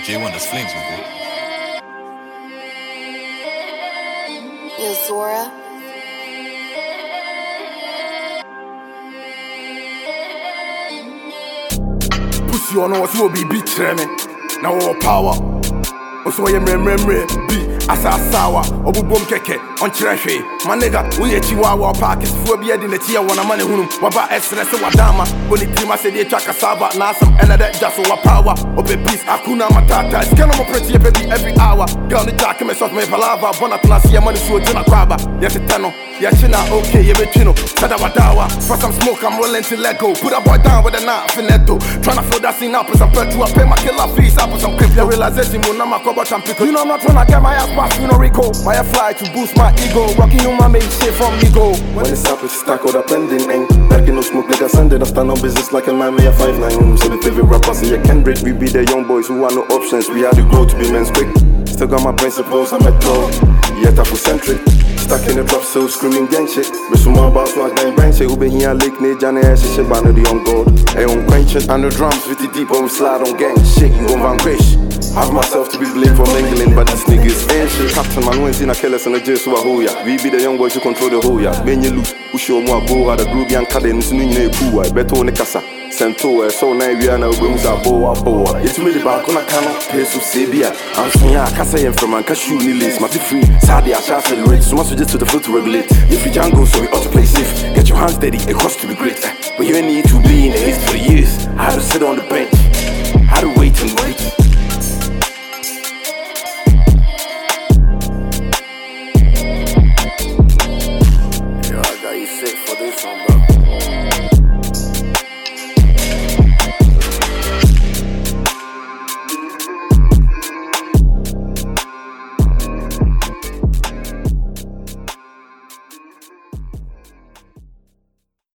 J1, das flames, my boy. Yo, Zora. Pussy on us will be treming. Now all power. Also, I am remember be asawa. Obubom keke on treasure. My nigga, we a chihuahua park is for beard in the tia one a money whom waba express wadama. When the team I said they chaka saba, now some another just over power. Obe peace, akuna matata. It's kind of a pretty baby every hour. Girl, the document of my palava. Bonatana see money so Jina Crabba. Yes, a tenno. Yachina, okay, you bet you know. Sadawadawa. For some smoke, I'm willing to let go. Put a boy down with a knife in netto. Tryna fill that scene up with some petrol. I pay my killer fees up with some crypto. Realization, when I'm a cover and pickle. You know, I'm not tryna get my ass past, you know, Rico. My fly to boost my ego. Rocking you, my mate, shit from ego. When it's up, it's stack all the pending ain't. Back in no smoke, like I send it. I stand on business like a man, me a 5'9". So the favorite rappers, see a Kendrick. We be the young boys who want no options. We had to grow to be men's quick. Still got my principles, I'm a dog. Yet Afrocentric. Stuck in the drop, so screaming gang shit. With some more about swag, bang bang shit. Ube here, Lake, Nate, Johnny, ass shit, banner the young god. Hey, on quenching, and the drums with the deep when we slide on gang shit. You gon' vanquish. Have myself to be blamed for mingling, but these niggas ain't shit. Captain man, we ain't seen a killers in the jail, so I hold ya. We be the young boys who control the whole ya. Ben you loose, who show more go out the groovy and cadence, no you know, I bet on the casa. Sento, so now we are now brings our boa. It's really back on a cannot pay so Sabia. I'm saying, I can't say from a cashew list, my free. Sadly, I shall celebrate. So much just to the floor to regulate. If you can't go, so we ought to play safe. Get your hands steady, it costs to be great. But you need to be in the haste for years. I had to sit on the bench.